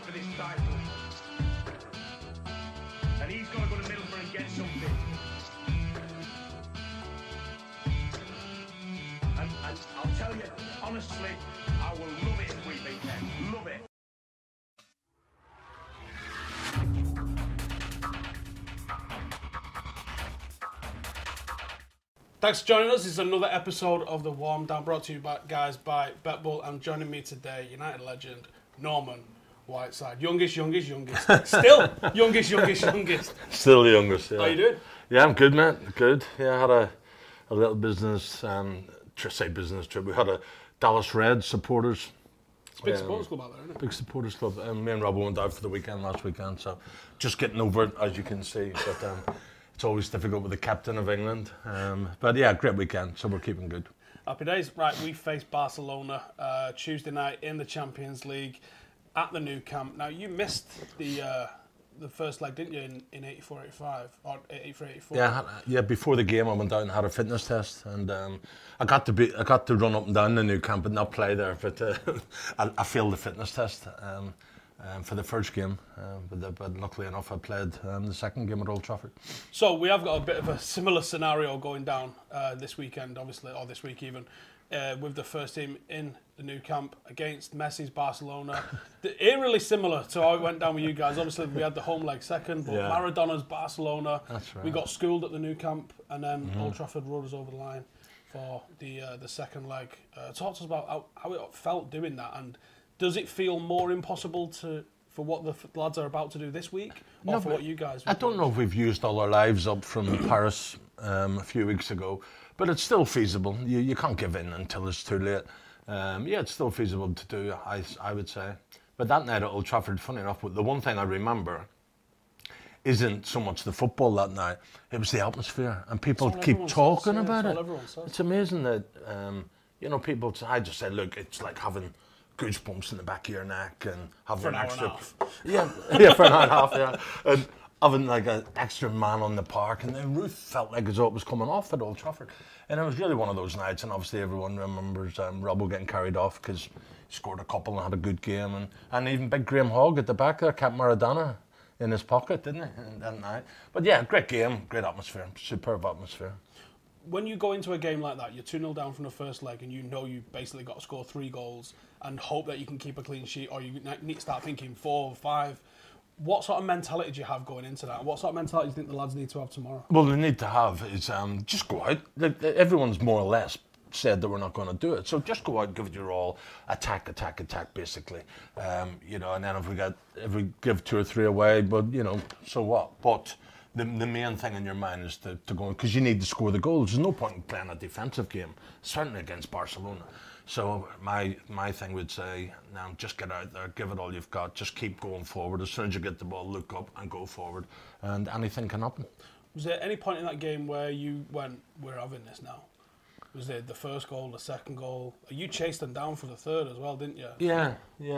for this title. And he's got to go to Middlesbrough and get something. And I'll tell you, honestly, I will love it if we beat them. Love it. Thanks for joining us. This is another episode of The Warm Down, brought to you by BetBull. And joining me today, United legend, Norman Whiteside. Youngest. Still youngest. Still the youngest, yeah. How you doing? Yeah, I'm good, mate. Good. Yeah, I had a little business trip. We had a Dallas Reds supporters. It's a big supporters club out there, isn't it? Big supporters club. Me and Robbo went out for the weekend last weekend, so just getting over it, as you can see. But it's always difficult with the captain of England. But yeah, great weekend, so we're keeping good. Happy days. Right, we face Barcelona Tuesday night in the Champions League at the Nou Camp. Now, you missed the first leg, didn't you, in 84-85 or 83-84? Yeah. Before the game, I went down and had a fitness test, and I got to run up and down the Nou Camp but not play there. But I failed the fitness test for the first game, but luckily enough, I played the second game at Old Trafford. So we have got a bit of a similar scenario going down this weekend, obviously, or this week even, with the first team in the Nou Camp against Messi's Barcelona. Eerily similar to how it went down with you guys. Obviously, we had the home leg second, but Maradona's Barcelona. That's right. We got schooled at the Nou Camp, and then Old Trafford rode us over the line for the second leg. Talk to us about how it felt doing that, and does it feel more impossible for what the lads are about to do this week, or for what you guys? I don't know if we've used all our lives up from Paris a few weeks ago, but it's still feasible. You can't give in until it's too late. It's still feasible to do, I would say. But that night at Old Trafford, funny enough, the one thing I remember isn't so much the football that night, it was the atmosphere, and people keep talking about it. It's amazing that, people, I just say, look, it's like having goosebumps in the back of your neck and having an extra... for an hour and a half, yeah. And having like an extra man on the park, and the roof felt like as though it was coming off at Old Trafford. And it was really one of those nights, and obviously everyone remembers Robbo getting carried off because he scored a couple and had a good game, and even big Graham Hogg at the back there kept Maradona in his pocket, didn't he, that night. But yeah, great game, great atmosphere, superb atmosphere. When you go into a game like that, you're 2-0 down from the first leg, and you know you've basically got to score 3 goals and hope that you can keep a clean sheet, or you need to start thinking 4 or 5. What sort of mentality do you have going into that? What sort of mentality do you think the lads need to have tomorrow? Well, they need to have is just go out. Everyone's more or less said that we're not going to do it. So just go out, give it your all, attack, basically. And then if we give 2 or 3 away, but so what? But the main thing in your mind is to go, because you need to score the goals. There's no point in playing a defensive game, certainly against Barcelona. So my thing would say, now just get out there, give it all you've got, just keep going forward. As soon as you get the ball, look up and go forward, and anything can happen. Was there any point in that game where you went, we're having this now? Was there the first goal, the second goal? You chased them down for the third as well, didn't you? Yeah.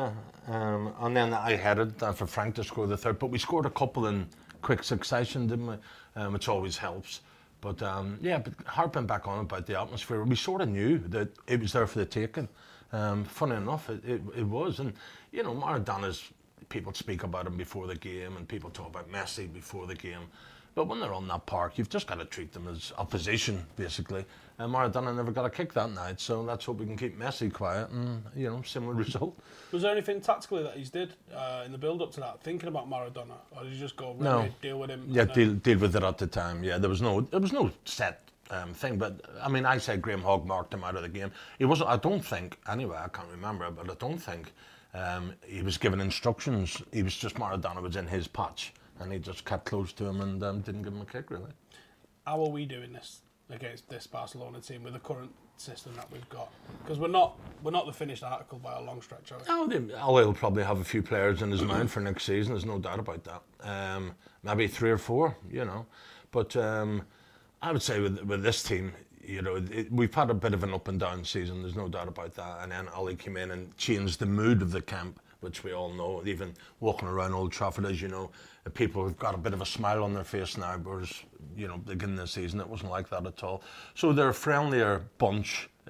And then I headed for Frank to score the third, but we scored a couple in quick succession, didn't we? Which always helps. But but harping back on about the atmosphere, we sort of knew that it was there for the taking. Funny enough, it was. And, Maradona's, people speak about him before the game, and people talk about Messi before the game. But when they're on that park, you've just got to treat them as opposition, basically. And Maradona never got a kick that night, so let's hope we can keep Messi quiet and, similar result. Was there anything tactically that he's did in the build-up to that, thinking about Maradona? Or did you just go, deal with him? Yeah, deal with it at the time, yeah. There was no set thing, but, I said Graham Hogg marked him out of the game. He wasn't, I don't think, anyway, I can't remember, but I don't think he was given instructions. He was just, Maradona was in his patch, and he just kept close to him and didn't give him a kick, really. How are we doing this against this Barcelona team with the current system that we've got? Because we're not the finished article by a long stretch, are we? Will probably have a few players in his mind for next season, there's no doubt about that. Maybe 3 or 4, But I would say with this team, we've had a bit of an up and down season, there's no doubt about that. And then Ollie came in and changed the mood of the camp, which we all know. Even walking around Old Trafford, as you know, people have got a bit of a smile on their face now, whereas, beginning of the season, it wasn't like that at all. So they're a friendlier bunch,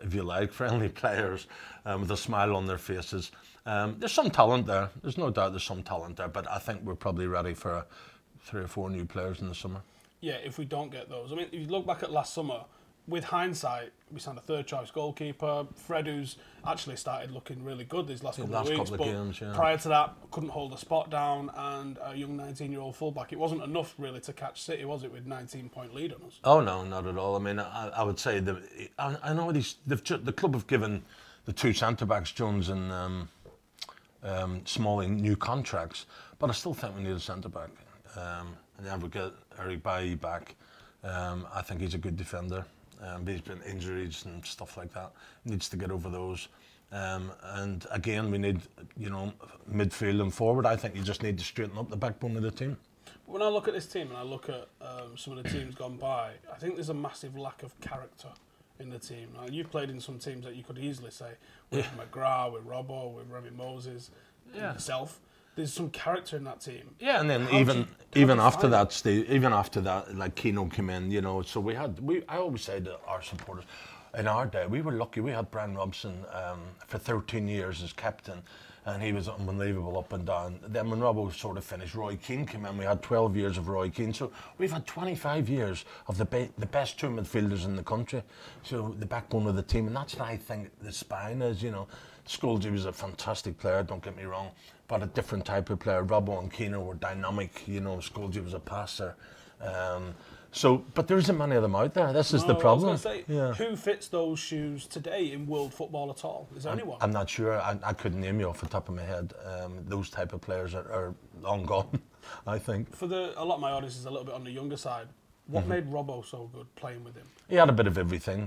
if you like, friendly players with a smile on their faces. There's some talent there. There's no doubt there's some talent there, but I think we're probably ready for 3 or 4 new players in the summer. Yeah, if we don't get those. I mean, if you look back at last summer, with hindsight, we signed a third choice goalkeeper, Fred, who's actually started looking really good these last couple of weeks. Couple of games, yeah. Prior to that, couldn't hold a spot down, and a young 19-year-old fullback. It wasn't enough really to catch City, was it, with 19-point lead on us? Oh no, not at all. I mean, I would say I know the club have given the 2 centre backs, Jones and Smalling, new contracts, but I still think we need a centre back. And then we get Eric Bailly back. I think he's a good defender. He's been injuries and stuff like that. Needs to get over those. And again, we need, midfield and forward. I think you just need to straighten up the backbone of the team. When I look at this team and I look at some of the teams gone by, I think there's a massive lack of character in the team. Now, you've played in some teams that you could easily say, with McGrath, with Robbo, with Remy Moses, yourself. There's some character in that team. Yeah, and then even after that, Steve, like Keano came in, so I always say to our supporters, in our day, we were lucky. We had Brian Robson for 13 years as captain, and he was unbelievable up and down. Then when Robbo sort of finished, Roy Keane came in. We had 12 years of Roy Keane. So we've had 25 years of the best 2 midfielders in the country. So the backbone of the team, and that's what I think the spine is, Schoolsy was a fantastic player, don't get me wrong, but a different type of player. Robbo and Keano were dynamic, Schoolsy was a passer. But there isn't many of them out there. This is the problem. I was going to say, who fits those shoes today in world football at all? Is there anyone? I'm not sure. I couldn't name you off the top of my head. Those type of players are long gone, I think. For a lot of my audience is a little bit on the younger side. What made Robbo so good playing with him? He had a bit of everything.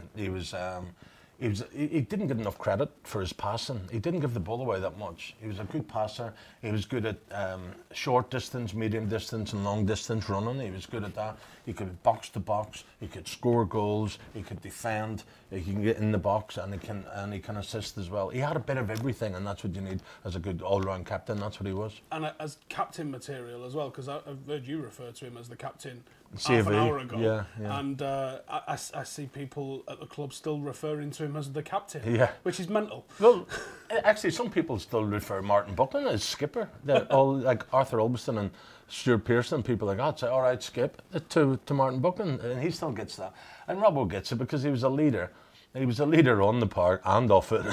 He didn't get enough credit for his passing. He didn't give the ball away that much. He was a good passer. He was good at short distance, medium distance, and long distance running. He was good at that. He could box to box. He could score goals. He could defend. He can get in the box, and he can assist as well. He had a bit of everything, and that's what you need as a good all-round captain. That's what he was. And as captain material as well, because I've heard you refer to him as the captain CV. half an hour ago. Yeah. And I see people at the club still referring to him as the captain, which is mental. Well, actually, some people still refer Martin Buckland as skipper. They're all like Arthur Ulbiston and Stuart Pearson. People like that say, "All right, skip," to Martin Buckland, and he still gets that. And Robbo gets it because he was a leader. He was a leader on the park and off it,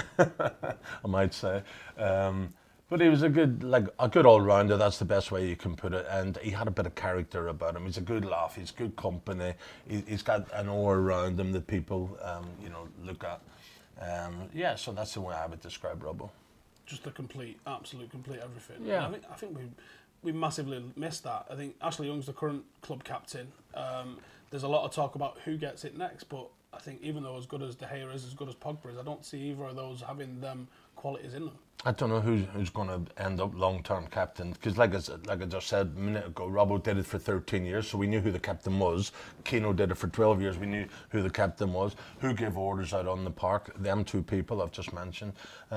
I might say. But he was a good all-rounder. That's the best way you can put it. And he had a bit of character about him. He's a good laugh. He's good company. He's got an aura around him that people, look at. So that's the way I would describe Robbo. Just absolute complete everything. Yeah. I think we massively missed that. I think Ashley Young's the current club captain. There's a lot of talk about who gets it next, but I think even though as good as De Gea is, as good as Pogba is, I don't see either of those having them qualities in them. I don't know who's going to end up long-term captain, because like I just said a minute ago, Robbo did it for 13 years, so we knew who the captain was. Keano did it for 12 years, we knew who the captain was. Who gave orders out on the park? Them 2 people I've just mentioned.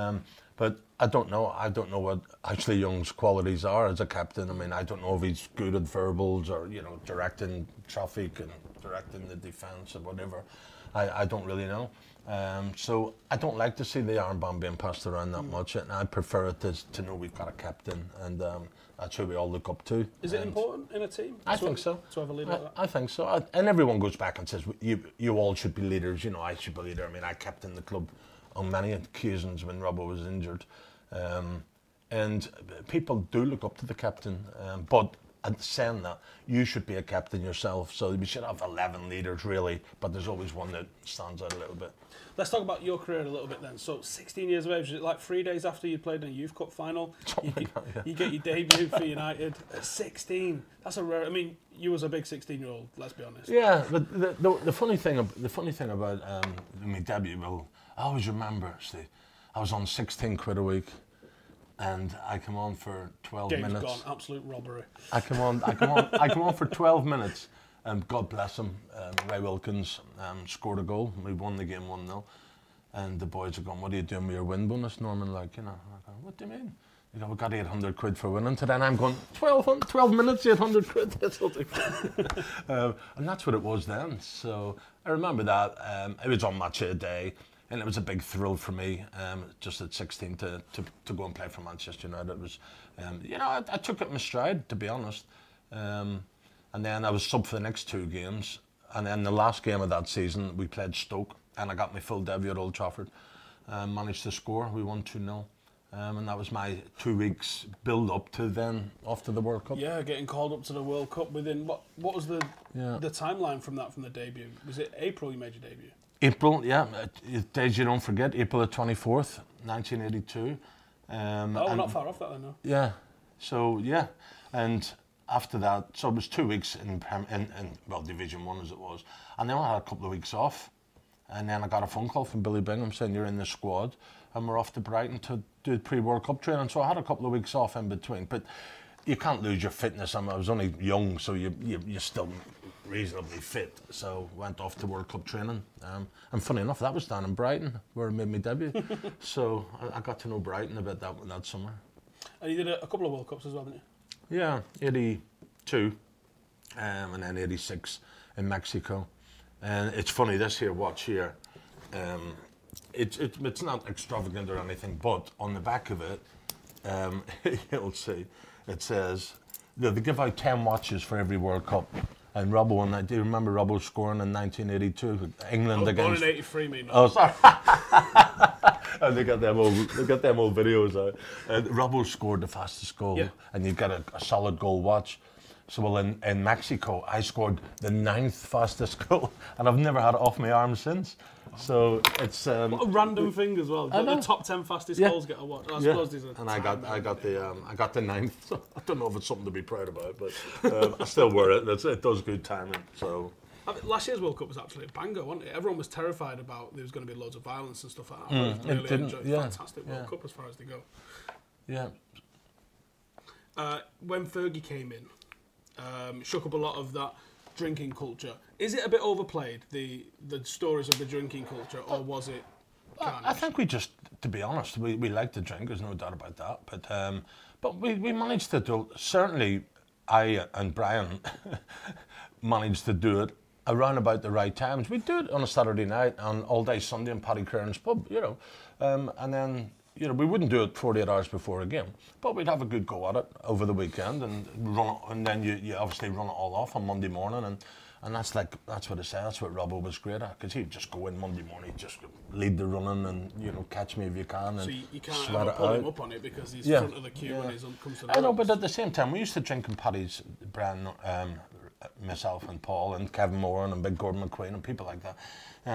But I don't know. I don't know what Ashley Young's qualities are as a captain. I mean, I don't know if he's good at verbals or directing traffic and directing the defence or whatever. I don't really know. So I don't like to see the armband being passed around that much, and I prefer it to know we've got a captain, and that's who we all look up to. Is it important in a team? I think so. To have a leader like that? I think so. And everyone goes back and says, you all should be leaders. I should be a leader. I mean, I captained the club on many occasions when Robbo was injured. And people do look up to the captain, but saying that, you should be a captain yourself, so we should have 11 leaders really, but there's always one that stands out a little bit. Let's talk about your career a little bit then. So 16 years of age, like 3 days after you played in a Youth Cup final, you get your debut for United at 16. That's a rare. I mean, you was a big 16-year-old. Let's be honest. Yeah, but the funny thing about my debut, well, I always remember, Steve, I was on 16 quid a week. And I come on for 12 Game's minutes. Gone, absolute robbery. I come on for 12 minutes, and God bless him, Ray Wilkins scored a goal. We won the game 1-0, and the boys are going, "What are you doing with your win bonus, Norman?" Like, I go, "What do you mean?" We got 800 quid for winning today, and I'm going 12 minutes, 800 quid. That's all. And that's what it was then. So I remember that. It was on Match of the Day. and it was a big thrill for me, just at 16 to go and play for Manchester United. It was, you know, I took it in my stride, to be honest. And then I was sub for the next 2 games, and then the last game of that season we played Stoke, and I got my full debut at Old Trafford. Managed to score. We won 2-0. And that was my 2 weeks build up to then off to the World Cup. Yeah, getting called up to the World Cup within what was the timeline from the debut? Was it April you made your debut? April, yeah. Days you don't forget, April the 24th, 1982. We're not far off that then, no. Yeah. So yeah, and after that, so it was 2 weeks in Division 1 as it was, and then I had a couple of weeks off, and then I got a phone call from Billy Bingham saying you're in the squad, and we're off to Brighton to do pre-World Cup training. So I had a couple of weeks off in between, but you can't lose your fitness. I was only young, so you're still reasonably fit. So went off to World Cup training, and funny enough, that was down in Brighton where I made my debut. So I got to know Brighton a bit that summer. And you did a couple of World Cups as well, didn't you? Yeah, 82, and then 86 in Mexico. And it's funny, this here watch here, it's not extravagant or anything, but on the back of it, you'll see, it says, they give out 10 watches for every World Cup. And Robbo, and I do remember Robbo scoring in 1982, England against... Born in 83, me. Oh, sorry. And they got them old videos out. And Robbo scored the fastest goal, and you get a solid goal watch. So, well, in Mexico, I scored the 9th fastest goal, and I've never had it off my arm since. So it's what a random thing as well. The top 10 fastest goals get a watch. I suppose there's a and I got the 9th. So I don't know if it's something to be proud about, but I still wear it. It does good timing. So. Last year's World Cup was actually a banger, wasn't it? Everyone was terrified about there was going to be loads of violence and stuff like that. I really enjoyed it. Fantastic World Cup as far as they go. Yeah. When Fergie came in, shook up a lot of that drinking culture. Is it a bit overplayed, the stories of the drinking culture, or was it carnage? I think we just, to be honest, we like to drink, there's no doubt about that. But we managed to do, certainly I and Brian managed to do it around about the right times. We'd do it on a Saturday night and all day Sunday in Paddy Kearns pub, you know. And then, you know, we wouldn't do it 48 hours before a game, but we'd have a good go at it over the weekend and run it, and then you obviously run it all off on Monday morning, and that's what I say. That's what Robbo was great at, because he'd just go in Monday morning, just lead the running, and you know, catch me if you can. And so you can't ever pull him up on it because he's front of the queue when he comes to the I know, but at the same time, we used to drink in Paddy's, Brian, myself and Paul and Kevin Moore and Big Gordon McQueen and people like that.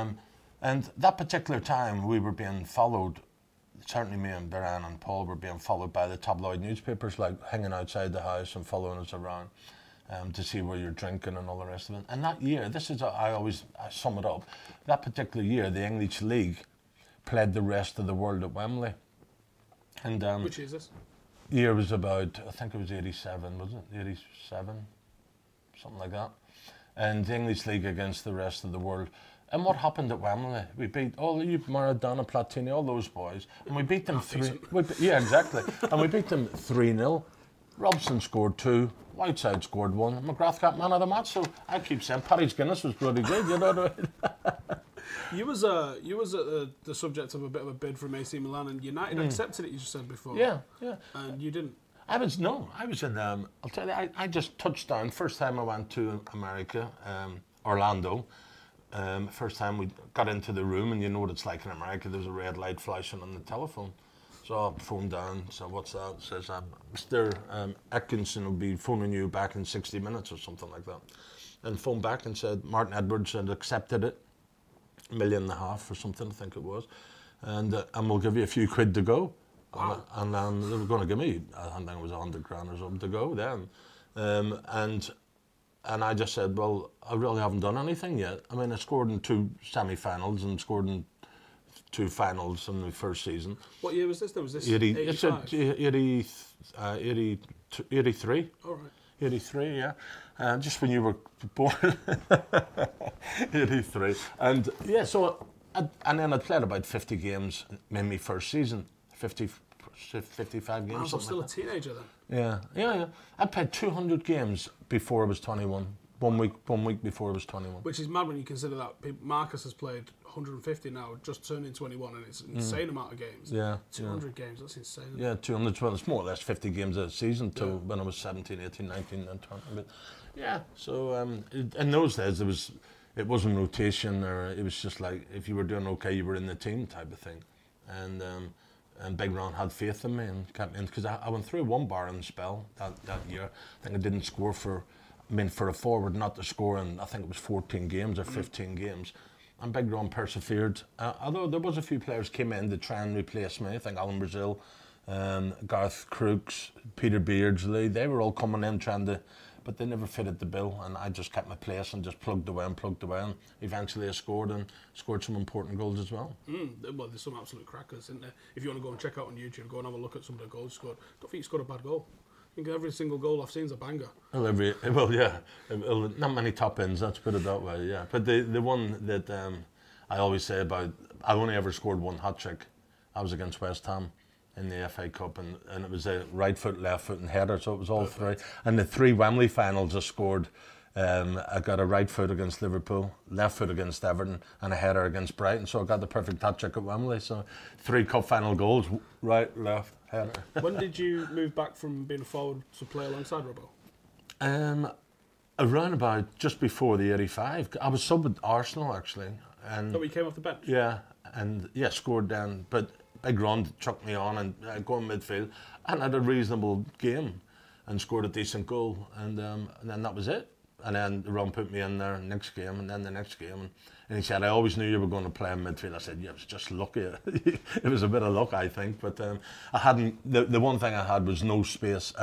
And that particular time, we were being followed. Certainly me and Brian and Paul were being followed by the tabloid newspapers, like hanging outside the house and following us around to see where you're drinking and all the rest of it. And that year, I sum it up, that particular year, the English League played the rest of the world at Wembley. And which is this? Year was about, I think it was 87, wasn't it? 87, something like that. And the English League against the rest of the world. And what happened at Wembley? We beat Maradona, Platini, all those boys, and we beat them exactly. And we beat them 3-0. Robson scored 2, Whiteside scored 1, McGrath got man of the match. So I keep saying Paddy's Guinness was bloody good, you know what I mean? You was the subject of a bit of a bid from AC Milan, and United accepted it. You just said before. Yeah. And you didn't. I was in. I'll tell you. I just touched down. First time I went to America, Orlando. First time we got into the room, and you know what it's like in America, there's a red light flashing on the telephone. So I phoned down, so what's that? It says, Mr. Atkinson will be phoning you back in 60 minutes or something like that. And phoned back and said Martin Edwards had accepted it, $1.5 million or something, I think it was. And we'll give you a few quid to go. Wow. And they were going to give me, I think it was $100 grand or something to go then. And I just said, well, I really haven't done anything yet. I mean, I scored in 2 semi-finals and scored in 2 finals in the first season. What year was this? Was this 85? 83. All right. 83, yeah. Just when you were born. 83. And yeah, so, and then I played about 50 games in my first season. 55 games. I was still a teenager Yeah. then. I played 200 games before I was 21. One week before I was 21. Which is mad when you consider that Marcus has played 150 now, just turning 21, and it's an insane amount of games. Yeah. 200 games, that's insane. Yeah, 200. Well, it's more or less 50 games a season till when I was 17, 18, 19, and 20. But yeah, so in those days it wasn't rotation, or it was just like if you were doing okay, you were in the team type of thing. And Big Ron had faith in me and kept me in, because I went through one barren spell that year. I think I didn't score for a forward not to score in, I think it was 14 games or 15 games. And Big Ron persevered. Although there was a few players came in to try and replace me. I think Alan Brazil, Garth Crooks, Peter Beardsley, they were all coming in trying to, but they never fitted the bill, and I just kept my place and just plugged away, and eventually I scored some important goals as well. Well, there's some absolute crackers, isn't there? If you want to go and check out on YouTube, go and have a look at some of the goals scored. I don't think he scored a bad goal. I think every single goal I've seen is a banger. Not many top ends, let's put it that way, yeah. But the one that I always say about, I only ever scored one hat-trick. I was against West Ham in the FA Cup, and it was a right foot, left foot and header, so it was all three. And the three Wembley finals I scored, I got a right foot against Liverpool, left foot against Everton, and a header against Brighton, so I got the perfect hat-trick at Wembley. So 3 cup final goals, right, left, header. When did you move back from being a forward to play alongside Robbo? Around about just before the 85. I was sub at Arsenal, actually. And you came off the bench? Yeah, and scored then, but Big Ron chucked me on and going midfield, and had a reasonable game and scored a decent goal, and then that was it. And then Ron put me in there next game, and then the next game, and he said, I always knew you were going to play in midfield. I said, yeah, it was just lucky. It was a bit of luck, I think, but I hadn't. The one thing I had was no pace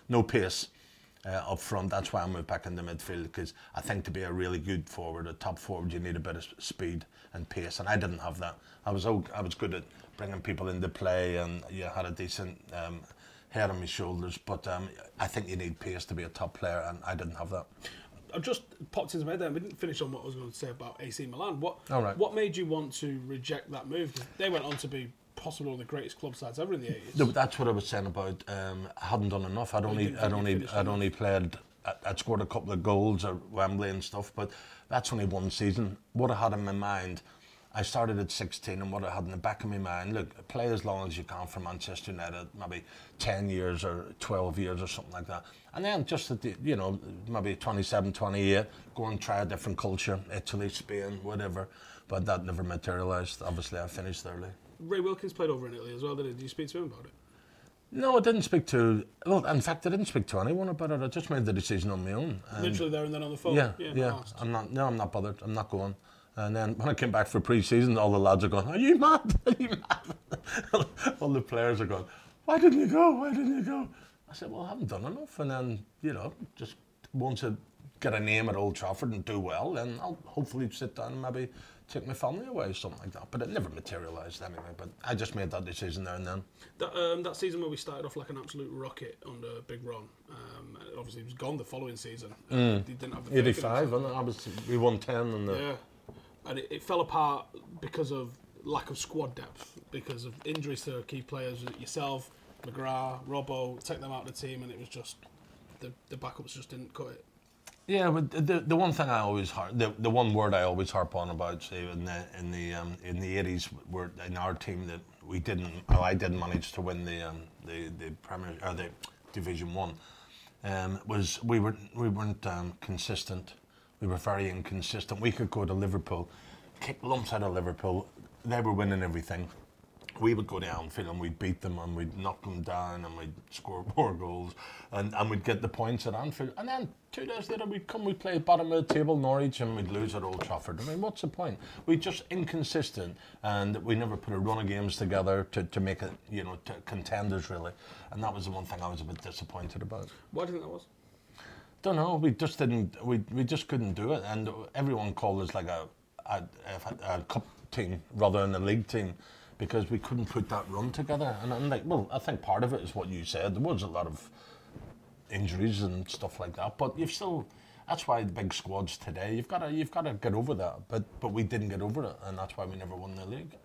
up front. That's why I moved back into midfield, because I think to be a really good forward, a top forward, you need a bit of speed and pace, and I didn't have that. I was good at bringing people into play, and had a decent head on my shoulders, but I think you need pace to be a top player, and I didn't have that. I just popped into my head there. We didn't finish on what I was going to say about AC Milan. What made you want to reject that move? 'Cause they went on to be possibly one of the greatest club sides ever in the 80s. No, but that's what I was saying about. I hadn't done enough. I'd only played. I'd scored a couple of goals at Wembley and stuff, but that's only one season. What I had in my mind, I started at 16, and what I had in the back of my mind, look, play as long as you can for Manchester United, maybe 10 years or 12 years or something like that. And then just at the, maybe 27, 28, go and try a different culture, Italy, Spain, whatever. But that never materialised. Obviously, I finished early. Ray Wilkins played over in Italy as well, did he? Did you speak to him about it? No, I didn't speak to... Well, in fact, I didn't speak to anyone about it. I just made the decision on my own. Literally there and then on the phone? Yeah. I'm not bothered. I'm not going. And then when I came back for pre-season, all the lads are going, are you mad? Are you mad? All the players are going, why didn't you go? Why didn't you go? I said, well, I haven't done enough. And then, just once I get a name at Old Trafford and do well, then I'll hopefully sit down and maybe take my family away or something like that. But it never materialised anyway. But I just made that decision there and then. That season where we started off like an absolute rocket under Big Ron, obviously he was gone the following season. He didn't have the 85, and we won 10. And and it fell apart because of lack of squad depth, because of injuries to key players, yourself, McGrath, Robbo, take them out of the team, and it was just, the backups just didn't cut it. Yeah, but the one thing I always the one word I always harp on about, say, in the 80s, were in our team that we didn't. Well, I didn't manage to win the Premier or the Division 1. Was we weren't consistent. We were very inconsistent. We could go to Liverpool, kick lumps out of Liverpool. They were winning everything. We would go to Anfield and we'd beat them and we'd knock them down and we'd score more goals and we'd get the points at Anfield. And then 2 days later we'd play bottom of the table Norwich and we'd lose at Old Trafford. I mean, what's the point? We're just inconsistent, and we never put a run of games together to make it, to contenders really. And that was the one thing I was a bit disappointed about. Why do you think that was? Don't know. We just didn't. We just couldn't do it, and everyone called us like a cup team rather than a league team, because we couldn't put that run together. And I'm like, well, I think part of it is what you said. There was a lot of injuries and stuff like that, but you've still. That's why the big squads today. You've got to get over that. But we didn't get over it, and that's why we never won the league.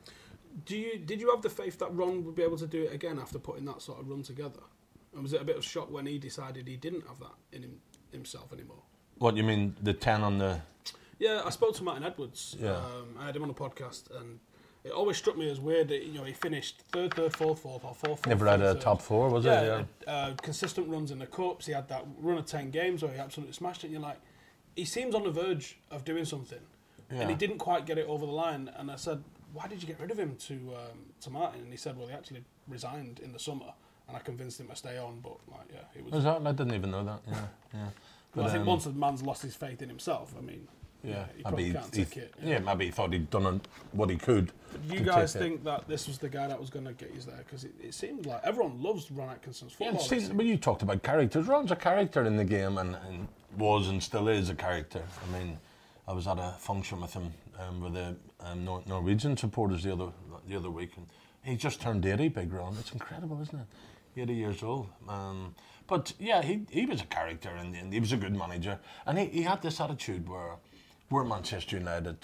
Did you have the faith that Ron would be able to do it again after putting that sort of run together? And was it a bit of shock when he decided he didn't have that in himself anymore? What you mean, the 10 on the... Yeah, I spoke to Martin Edwards. Yeah. I had him on a podcast, and it always struck me as weird that he finished third, fourth, or fourth. Never had a top four, was it? Yeah. Consistent runs in the cups. He had that run of 10 games where he absolutely smashed it. And you're like, he seems on the verge of doing something, and he didn't quite get it over the line. And I said, why did you get rid of him to Martin? And he said, well, he actually resigned in the summer, and I convinced him to stay on. But it was. Was that? I didn't even know that. Yeah. But I think once the man's lost his faith in himself, I mean. Yeah, he probably can't take it. Yeah, maybe he thought he'd done what he could. Do you guys think that this was the guy that was going to get you there? Because it seemed like everyone loves Ron Atkinson's football. Yeah, when you talked about characters, Ron's a character in the game and was and still is a character. I mean, I was at a function with him with the Norwegian supporters the other week, and he just turned 80, big Ron. It's incredible, isn't it? 80 years old. But yeah, he was a character and he was a good manager. And he had this attitude where Manchester United,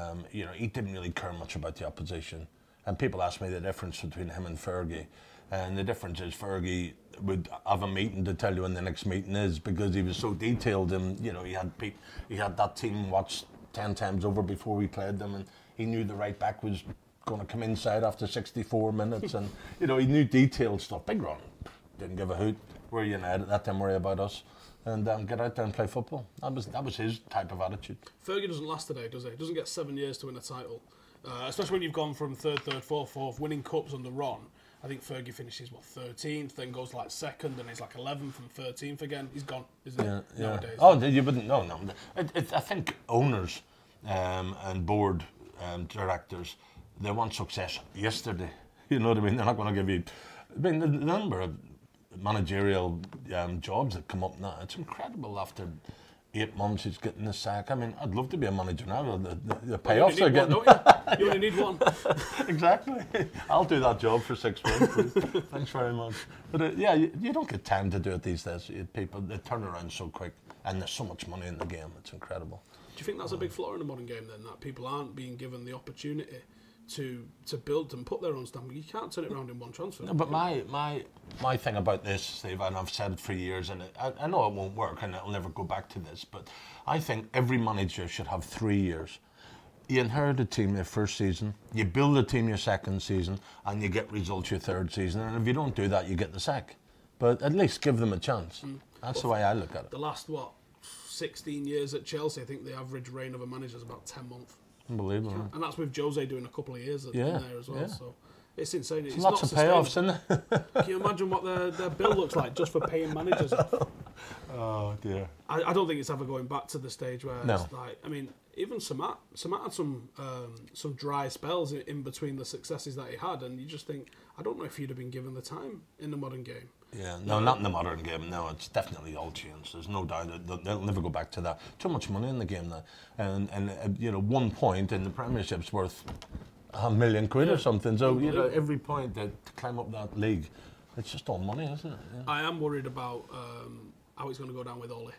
he didn't really care much about the opposition. And people ask me the difference between him and Fergie. And the difference is Fergie would have a meeting to tell you when the next meeting is, because he was so detailed and, he had that team watched 10 times over before we played them, and he knew the right back was going to come inside after 64 minutes, and, he knew detailed stuff. Big Ron didn't give a hoot. We're United, let them worry about us. And get out there and play football. That was his type of attitude. Fergie doesn't last today, does he? He doesn't get 7 years to win a title. Especially when you've gone from third, fourth, winning cups under Ron. I think Fergie finishes, 13th, then goes like second, and he's like 11th and 13th again. He's gone, isn't he, nowadays? Oh, you wouldn't, no. I think owners and board directors, they want success yesterday. You know what I mean? They're not going to give you... I mean, the number of managerial jobs that come up now, it's incredible. After 8 months he's getting the sack. I mean, I'd love to be a manager now. The payoffs are getting... You only need one. Exactly. I'll do that job for 6 months, please. Thanks very much. But you don't get time to do it these days. People, they turn around so quick, and there's so much money in the game. It's incredible. Do you think that's a big flaw in the modern game then, that people aren't being given the opportunity to build and put their own stamp? You can't turn it around in one transfer. No, but my thing about this, Steve, and I've said it for years, and I know it won't work and it'll never go back to this, but I think every manager should have 3 years. You inherit a team your first season, you build a team your second season, and you get results your third season, and if you don't do that, you get the sack. But at least give them a chance. That's the way I look at it. The last, 16 years at Chelsea, I think the average reign of a manager is about 10 months. Unbelievable. Right? And that's with Jose doing a couple of years in there as well. Yeah. So it's insane. It's lots of payoffs, isn't it? Can you imagine what their bill looks like just for paying managers off? Oh dear. I don't think it's ever going back to the stage where no. It's like, I mean, even Samat had some dry spells in between the successes that he had, and you just think, I don't know if he'd have been given the time in the modern game. Yeah, no, not in the modern game. No, it's definitely all changed. There's no doubt that they'll never go back to that. Too much money in the game now, and 1 point in the Premiership's worth £1 million or something. So every point to climb up that league, it's just all money, isn't it? Yeah. I am worried about how it's going to go down with Ole.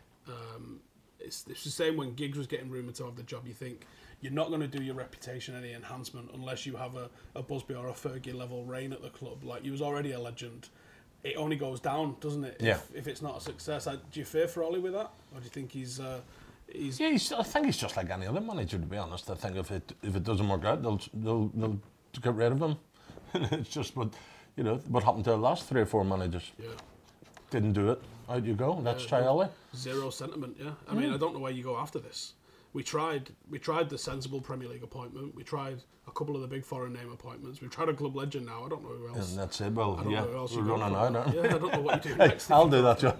It's the same when Giggs was getting rumoured to have the job. You think you're not going to do your reputation any enhancement unless you have a Busby or a Fergie level reign at the club. Like, you was already a legend. It only goes down, doesn't it? Yeah. If it's not a success. Do you fear for Ole with that, or do you think he's? Yeah, I think he's just like any other manager. To be honest, I think if it doesn't work out, they'll get rid of him. It's just what happened to the last 3 or 4 managers. Yeah. Didn't do it. Out you go. Let's try Ole. Zero sentiment. Yeah. I mean, I don't know where you go after this. We tried the sensible Premier League appointment. We tried a couple of the big foreign name appointments. We've tried a club legend now. I don't know who else. And that's it. Well, yeah, we're running out, aren't we? Yeah, I don't know what you do next. I'll do that job.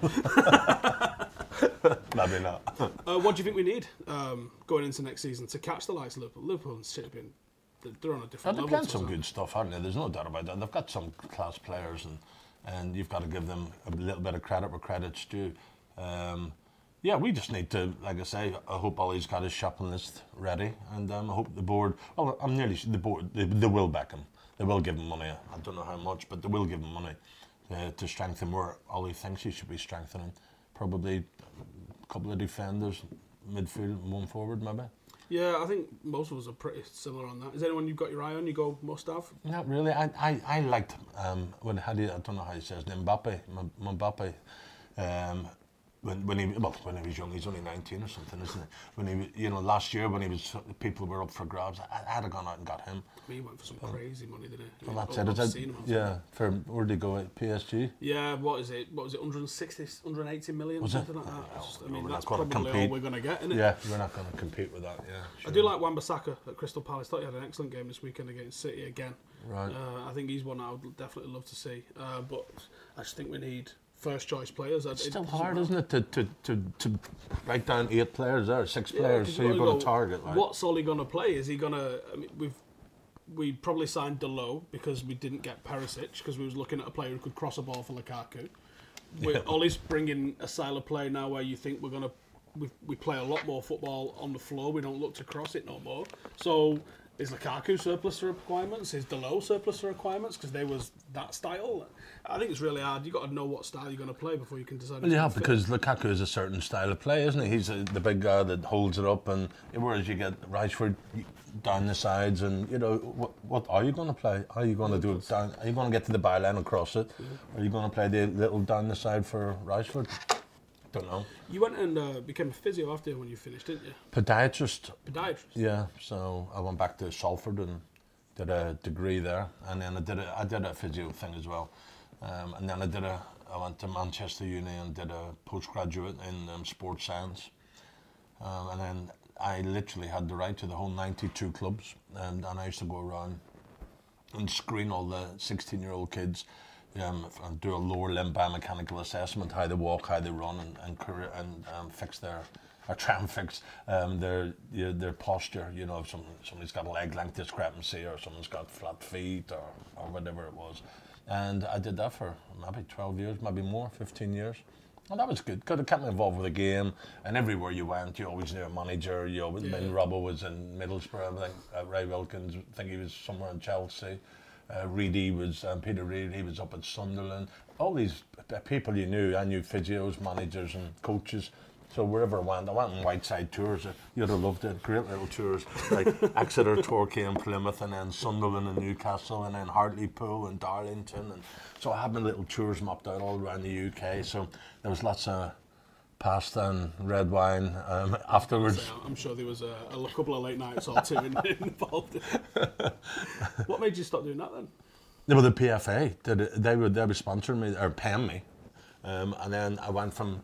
Maybe not. What do you think we need going into next season to catch the likes of Liverpool? Liverpool and City have been, they're on a different level. They've got some good stuff, haven't they? There's no doubt about that. They've got some class players, and you've got to give them a little bit of credit where credit's due. Yeah, we just need to, like I say, I hope Ollie's got his shopping list ready, and I hope the board, well, I'm nearly sure the board, they will back him. They will give him money. I don't know how much, but they will give him money to strengthen where Ollie thinks he should be strengthening. Probably a couple of defenders, midfield, and 1 forward, maybe. Yeah, I think most of us are pretty similar on that. Is there anyone you've got your eye on, you go must have? Not really. I liked, I don't know how he says it, Mbappe. when he was young, he's only 19 or something, isn't it? When he, last year when he was, people were up for grabs. I'd have gone out and got him. He went for some crazy money, didn't he? Well, that's it. Where did he go? At PSG? Yeah, what was it? 160, 180 million, was something it? like that. I mean, that's probably all we're going to get, isn't it? Yeah, we're not going to compete with that. Yeah, sure. I do like Wan-Bissaka at Crystal Palace. Thought he had an excellent game this weekend against City again. Right. I think he's one I would definitely love to see. But I just think we need first choice players. It's still hard, isn't it, to write down 8 players there, 6 players, so you've got a target. Right? What's Ollie going to play? Is he going to? I mean, we probably signed Dalot because we didn't get Perisic because we was looking at a player who could cross a ball for Lukaku. Ollie's bringing a style of play now where you think we're going to. We play a lot more football on the floor. We don't look to cross it no more. So. Is Lukaku surplus to requirements? Is Dalot surplus to requirements? Because they was that style. I think it's really hard. You've got to know what style you're going to play before you can decide. Well, yeah, because Lukaku is a certain style of play, isn't he? He's the big guy that holds it up, and whereas you get Rashford down the sides, and what are you going to play? Are you going to do it down? Are you going to get to the byline and cross it? Are you going to play the little down the side for Rashford? Don't know. You went and became a physio after when you finished, didn't you? Podiatrist. Yeah, so I went back to Salford and did a degree there, and then I did a physio thing as well, and then I went to Manchester Uni and did a postgraduate in sports science, and then I literally had the right to the whole 92 clubs, and I used to go around and screen all the 16-year-old kids. And do a lower limb biomechanical assessment, how they walk, how they run, and fix try and fix their posture. If somebody's got a leg length discrepancy, or someone's got flat feet, or whatever it was. And I did that for maybe 12 years, maybe more, 15 years. And that was good, because it kept me involved with the game. And everywhere you went, you always knew a manager. Robbo was in Middlesbrough, I think. Ray Wilkins, I think he was somewhere in Chelsea. Reedy was Peter Reid. He was up at Sunderland. All these people you knew. I knew physios, managers, and coaches. So wherever I went on Whiteside tours. You'd have loved it. Great little tours like Exeter, Torquay, and Plymouth, and then Sunderland and Newcastle, and then Hartlepool and Darlington. And so I had my little tours mapped out all around the UK. So there was lots of pasta and red wine afterwards. So I'm sure there was a couple of late nights or two involved. What made you stop doing that then? Well, the PFA, they were sponsoring me or paying me, and then I went from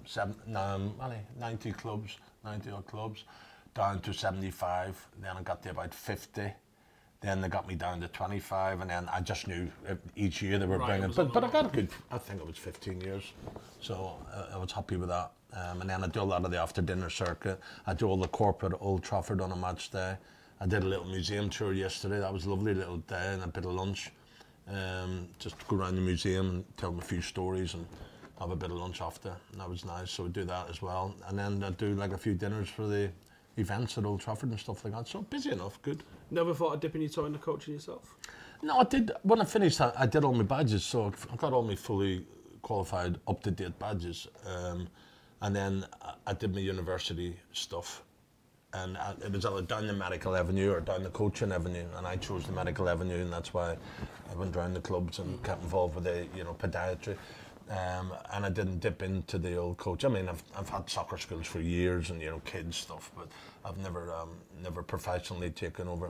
90 odd clubs, down to 75. Then I got to about 50. Then they got me down to 25, and then I just knew each year they were bringing. But I got a good. I think it was 15 years, so I was happy with that. And then I do a lot of the after dinner circuit. I do all the corporate at Old Trafford on a match day. I did a little museum tour yesterday. That was a lovely little day and a bit of lunch. Just to go around the museum and tell them a few stories and have a bit of lunch after. And that was nice. So we do that as well. And then I do like a few dinners for the events at Old Trafford and stuff like that. So busy enough, good. Never thought of dipping your toe in the coaching yourself? No, I did. When I finished, I did all my badges. So I got all my fully qualified, up-to-date badges. And then I did my university stuff. And it was either down the Medical Avenue or down the Coaching Avenue. And I chose the Medical Avenue, and that's why I went around the clubs and kept involved with the podiatry. And I didn't dip into the old coach. I mean, I've had soccer schools for years and kids stuff, but I've never professionally taken over.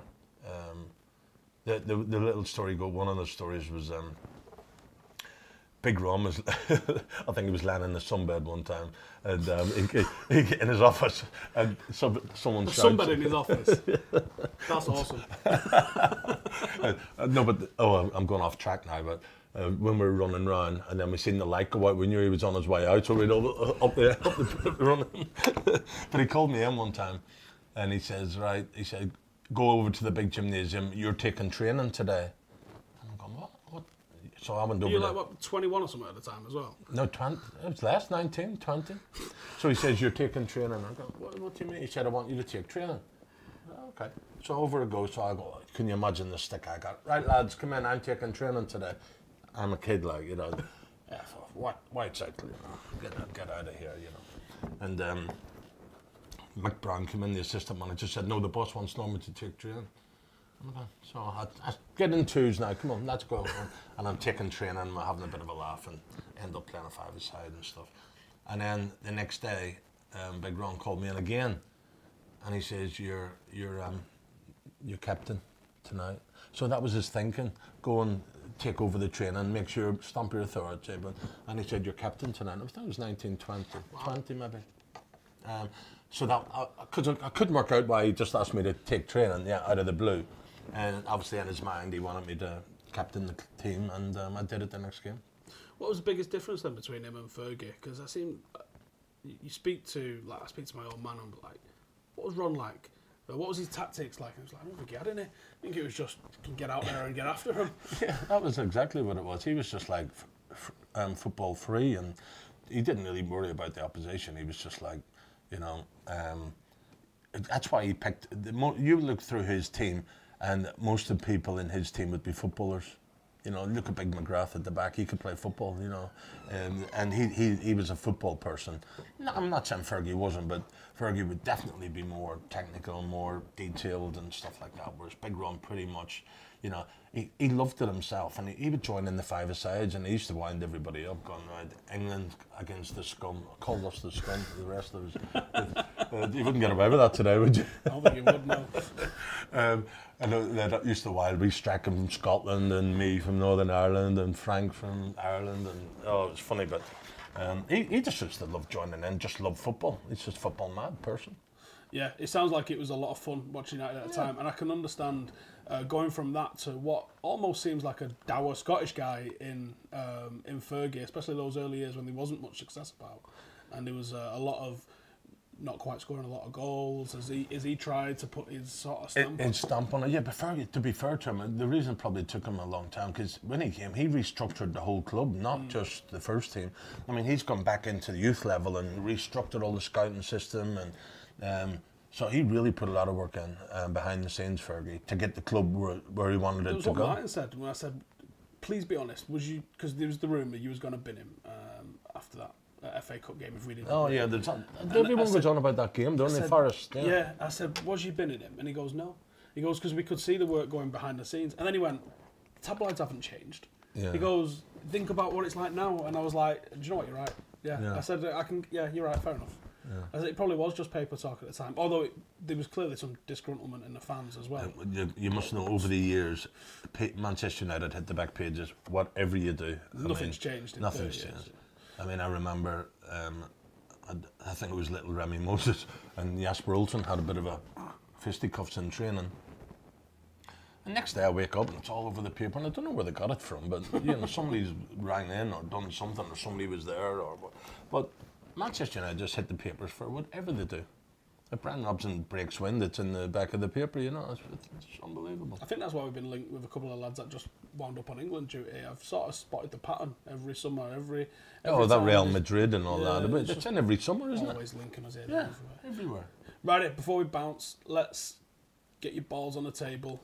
The little story one of the stories was Big Ron was I think he was lying in the sunbed one time, and he in his office, and someone shouts, sunbed in his office. That's awesome. No, but I'm going off track now, but. When we were running round, and then we seen the light go out, we knew he was on his way out, so we'd up the running. But he called me in one time, and he said, go over to the big gymnasium, you're taking training today. And I'm going, what? So I went over. You were like, 21 or something at the time as well? No, 20, it was less, 19, 20. So he says, you're taking training. I go, what do you mean? He said, I want you to take training. Okay. So over it goes, so I go, can you imagine the stick I got? Right, lads, come in, I'm taking training today. I'm a kid, Whiteside, get out of here, And Mick Brown came in, the assistant manager, said, no, the boss wants Norman to take training. Okay. So I get in twos now, come on, let's go. And I'm taking training, we're having a bit of a laugh and end up playing a five-a-side and stuff. And then the next day, Big Ron called me in again, and he says, "You're captain tonight." So that was his thinking: go and take over the training, make sure, stamp your authority. And he said, "You're captain tonight." I think it was 1920, 20 maybe. So that I couldn't work out why he just asked me to take training, out of the blue. And obviously in his mind, he wanted me to captain the team, and I did it the next game. What was the biggest difference then between him and Fergie? Because I speak to my old man, and I'm like, what was Ron like? What was his tactics like? And I was like, I don't think he had any. I think it was just get out there and get after him. Yeah, that was exactly what it was. He was just like football free, and he didn't really worry about the opposition. He was just like, that's why he picked. You look through his team, and most of the people in his team would be footballers. Look at Big McGrath at the back. He could play football, and he was a football person. No, I'm not saying Fergie wasn't, but Fergie would definitely be more technical, more detailed and stuff like that, whereas Big Ron pretty much, he loved it himself, and he would join in the five-a-sides, and he used to wind everybody up, going, right, England against the scum, called us the scum, the rest of us. You wouldn't get away with that today, would you? I don't think you would, no. And they used to wild be Strachan from Scotland, and me from Northern Ireland, and Frank from Ireland, and it was funny, but he just used to love joining in, just love football. He's just a football mad person. Yeah, it sounds like it was a lot of fun watching United at the time, and I can understand going from that to what almost seems like a dour Scottish guy in Fergie, especially those early years when there wasn't much success about, and there was a lot of not quite scoring a lot of goals as he tried to put his sort of stamp on it. Yeah, but Fergie, to be fair to him, the reason it probably took him a long time, because when he came, he restructured the whole club, not just the first team. I mean, he's gone back into the youth level and restructured all the scouting system, and so he really put a lot of work in behind the scenes, Fergie, to get the club where he wanted it to what go. Martin said when I said, please be honest, was you, because there was the rumour you was going to bin him after that FA Cup game if we didn't. Oh yeah, everyone goes on about that game, don't they, Forest? Yeah, I said, was you binning him? And he goes, no. He goes, because we could see the work going behind the scenes. And then he went, tabloids haven't changed. Yeah. He goes, think about what it's like now. And I was like, do you know what, you're right. Yeah. I said, you're right, fair enough. Yeah. I said, it probably was just paper talk at the time, although there was clearly some disgruntlement in the fans as well. You must know, over the years, Manchester United hit the back pages, whatever you do. Nothing's changed. Nothing's changed. I mean, I remember, I think it was little Remy Moses and Jasper Olsen had a bit of a fisticuffs in training. And next day I wake up and it's all over the paper, and I don't know where they got it from, but somebody's rang in or done something, or somebody was there, but Manchester United just hit the papers for whatever they do. If Brian Robson breaks wind, it's in the back of the paper, it's unbelievable. I think that's why we've been linked with a couple of lads that just wound up on England duty. I've sort of spotted the pattern every summer, every that Real Madrid and all that. But it's in every summer, isn't it? Always linking us in. Yeah, everywhere. Right, before we bounce, let's get your balls on the table.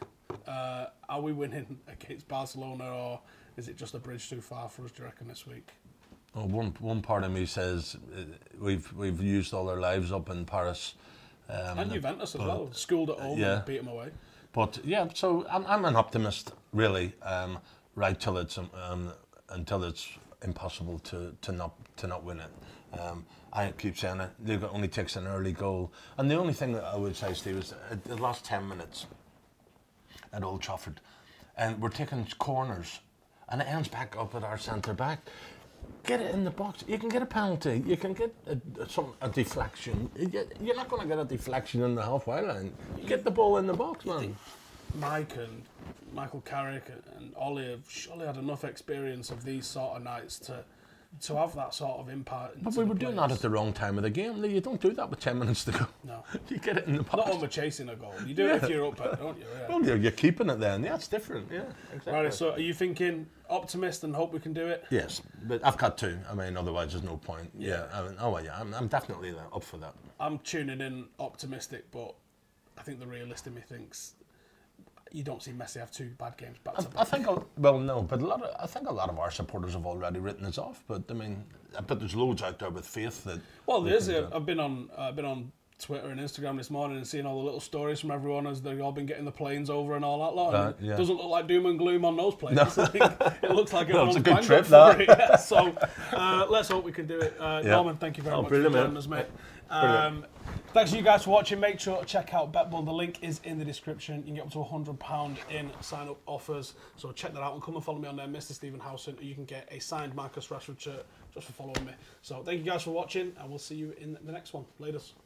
Are we winning against Barcelona, or is it just a bridge too far for us, do you reckon, this week? Well, one part of me says we've used all our lives up in Paris. And Juventus as well, schooled at home and beat them away. But yeah, so I'm an optimist, really, right till it's until it's impossible to not win it. I keep saying it only takes an early goal, and the only thing that I would say, Steve, is the last 10 minutes at Old Trafford, and we're taking corners, and it ends back up at our centre back. Get it in the box. You can get a penalty. You can get a deflection. You're not going to get a deflection in the halfway line. Get the ball in the box, man. Mike and Michael Carrick and Ollie have surely had enough experience of these sort of nights to have that sort of impact. But we were doing that at the wrong time of the game. You don't do that with 10 minutes to go. No. You get it in the box. Not when we're chasing a goal. You do it if you're up at it, don't you? Yeah. Well, you're keeping it then. Yeah, it's different. Yeah, exactly. Right, so are you thinking optimist and hope we can do it? Yes, but I've got to. I mean, otherwise there's no point. Yeah. I'm definitely up for that. I'm tuning in optimistic, but I think the realist in me thinks you don't see Messi have two bad games back to back. I think, well, no, but I think a lot of our supporters have already written us off. But I mean, there's loads out there with faith that. Well, there is. I've been on Twitter and Instagram this morning and seeing all the little stories from everyone as they've all been getting the planes over and all that lot. And yeah. It doesn't look like doom and gloom on those planes. I think it looks like everyone's a good banged trip, up for that. it. Yeah, so let's hope we can do it. Norman, thank you very much for brilliant, joining mate. us, mate. Thanks to you guys for watching. Make sure to check out BetBull. The link is in the description. You can get up to £100 in sign-up offers. So check that out and come and follow me on there, Mr. Stephen Howson. You can get a signed Marcus Rashford shirt just for following me. So thank you guys for watching, and we'll see you in the next one. Laters.